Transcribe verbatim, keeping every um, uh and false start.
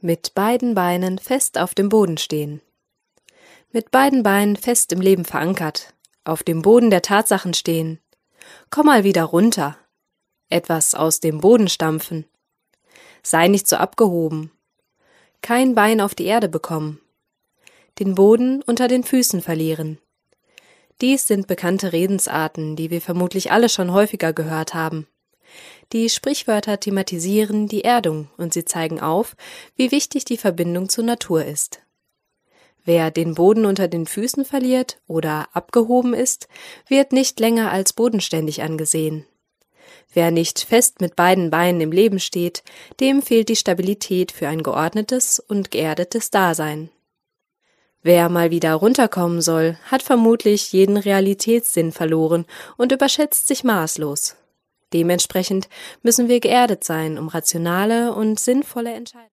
Mit beiden Beinen fest auf dem Boden stehen. Mit beiden Beinen fest im Leben verankert, auf dem Boden der Tatsachen stehen. Komm mal wieder runter. Etwas aus dem Boden stampfen. Sei nicht so abgehoben. Kein Bein auf die Erde bekommen. Den Boden unter den Füßen verlieren. Dies sind bekannte Redensarten, die wir vermutlich alle schon häufiger gehört haben. Die Sprichwörter thematisieren die Erdung und sie zeigen auf, wie wichtig die Verbindung zur Natur ist. Wer den Boden unter den Füßen verliert oder abgehoben ist, wird nicht länger als bodenständig angesehen. Wer nicht fest mit beiden Beinen im Leben steht, dem fehlt die Stabilität für ein geordnetes und geerdetes Dasein. Wer mal wieder runterkommen soll, hat vermutlich jeden Realitätssinn verloren und überschätzt sich maßlos. Dementsprechend müssen wir geerdet sein, um rationale und sinnvolle Entscheidungen